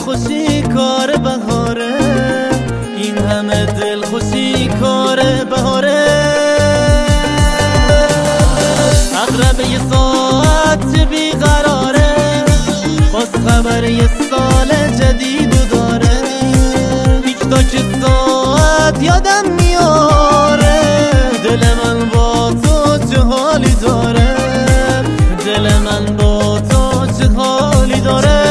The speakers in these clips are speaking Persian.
خوشی کار بهاره، این همه دل خوشی کار بهاره. اقرب یه ساعت بیقراره، باز خبر یه سال جدیدو داره. تیک تاک ساعت یادم میاره، دل من با تو چه حالی داره، دل من با تو چه حالی داره.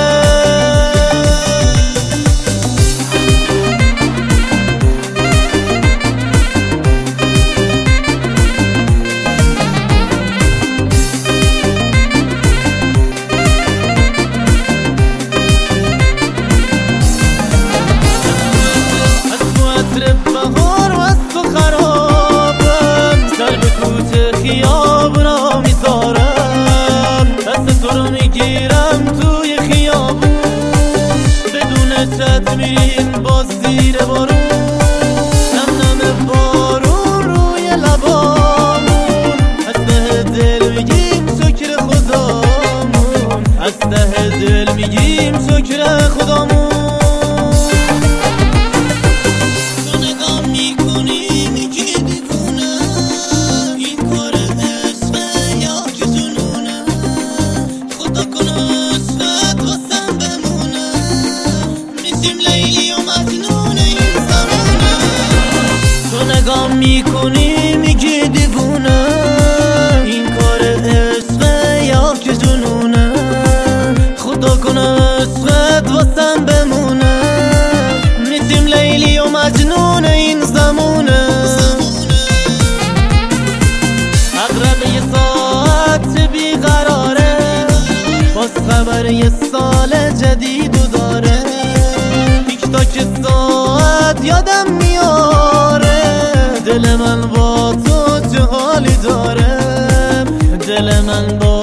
بهار و از تو خرابم، سر به کوچه خیابونا میذارم، دست تو رو میگیرم توی خیابون، بدون چت میریم باز زیر بارون، نم نم بارون روی لبامون، از ته دل میگیم شکر خدامون، از ته دل میگیم شکر خدامون. میکنی میگی دیوونه، این کار عشقه یا که جنونه، خدا کنه عشقت واسم بمونه، میشیم لیلی و مجنون این زمونه. اقرب یه ساعت بیقراره، باز خبر یه سال جدیدو داره. تیک تاک ساعت یادم میاره، دل من با تو چه حالی داره، دل من با